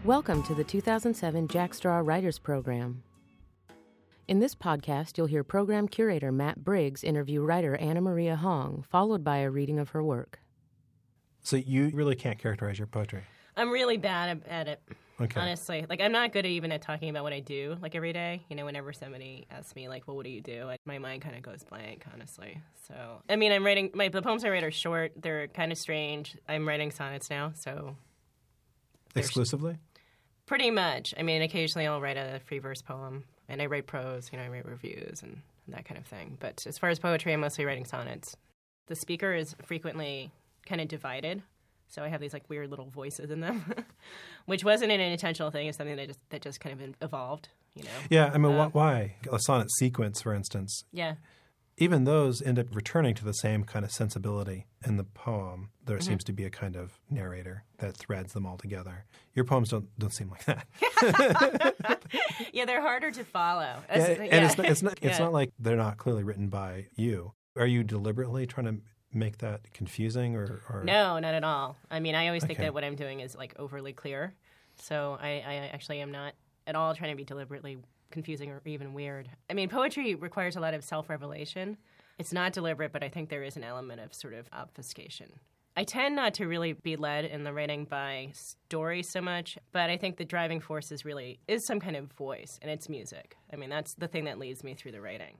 Welcome to the 2007 Jack Straw Writers Program. In this podcast, you'll hear program curator Matt Briggs interview writer Anna Maria Hong, followed by a reading of her work. So you really can't characterize your poetry? I'm really bad at it, Okay. honestly. Like, I'm not good at even at talking about what I do, like, every day. You know, whenever somebody asks me, like, well, what do you do? My mind kind of goes blank, honestly. So, I mean, I'm writing, the poems I write are short. They're kind of strange. I'm writing sonnets now, so. Exclusively? Pretty much. I mean, occasionally I'll write a free verse poem, and I write prose, I write reviews and that kind of thing. But as far as poetry, I'm mostly writing sonnets. The speaker is frequently kind of divided, so I have these, like, weird little voices in them, which wasn't an intentional thing. It's something that just kind of evolved, you know? Yeah, I mean, why? A sonnet sequence, for instance. Yeah. Even those end up returning to the same kind of sensibility in the poem. There seems to be a kind of narrator that threads them all together. Your poems don't seem like that. Yeah, they're harder to follow. It's not like they're not clearly written by you. Are you deliberately trying to make that confusing or? No, not at all. I mean, I always think that what I'm doing is, like, overly clear. So I actually am not at all trying to be deliberately confusing or even weird. I mean, poetry requires a lot of self-revelation. It's not deliberate, but I think there is an element of sort of obfuscation. I tend not to really be led in the writing by story so much, but I think the driving force is some kind of voice, and it's music. I mean, that's the thing that leads me through the writing.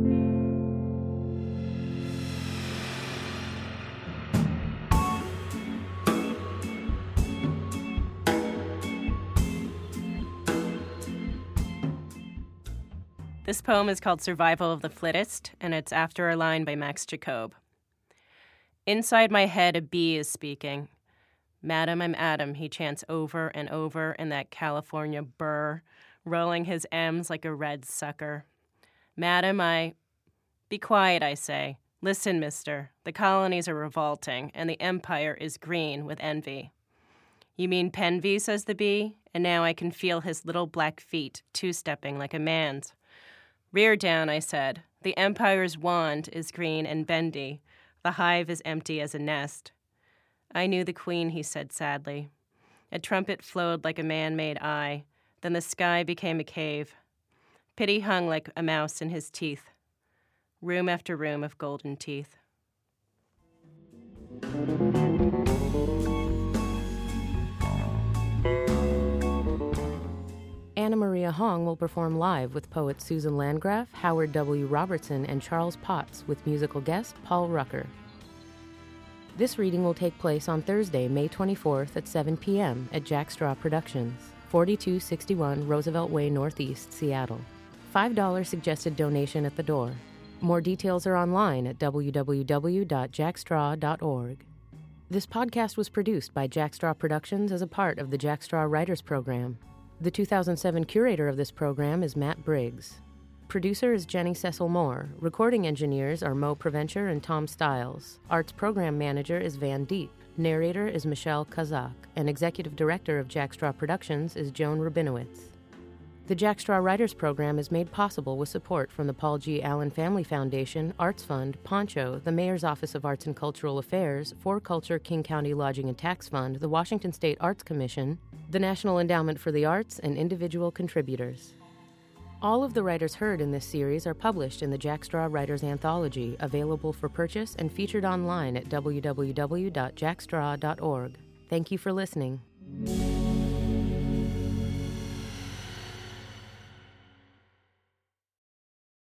This poem is called Survival of the Flittest, and it's after a line by Max Jacob. Inside my head, a bee is speaking. Madam, I'm Adam, he chants over and over in that California burr, rolling his M's like a red sucker. Madam, Be quiet, I say. Listen, mister, the colonies are revolting, and the empire is green with envy. You mean Penvy, says the bee, and now I can feel his little black feet two-stepping like a man's. Rear down, I said. The empire's wand is green and bendy. The hive is empty as a nest. I knew the queen, he said sadly. A trumpet flowed like a man-made eye. Then the sky became a cave. Pity hung like a mouse in his teeth. Room after room of golden teeth. Anna Maria Hong will perform live with poets Susan Landgraf, Howard W. Robertson, and Charles Potts, with musical guest Paul Rucker. This reading will take place on Thursday, May 24th at 7 p.m. at Jack Straw Productions, 4261 Roosevelt Way Northeast, Seattle. $5 suggested donation at the door. More details are online at www.jackstraw.org. This podcast was produced by Jack Straw Productions as a part of the Jack Straw Writers Program. The 2007 curator of this program is Matt Briggs. Producer is Jenny Cecil Moore. Recording engineers are Mo Provencher and Tom Stiles. Arts program manager is Van Deep. Narrator is Michelle Kazak. And executive director of Jack Straw Productions is Joan Rabinowitz. The Jack Straw Writers Program is made possible with support from the Paul G. Allen Family Foundation, Arts Fund, Poncho, the Mayor's Office of Arts and Cultural Affairs, For Culture King County Lodging and Tax Fund, the Washington State Arts Commission, the National Endowment for the Arts, and individual contributors. All of the writers heard in this series are published in the Jack Straw Writers Anthology, available for purchase and featured online at www.jackstraw.org. Thank you for listening.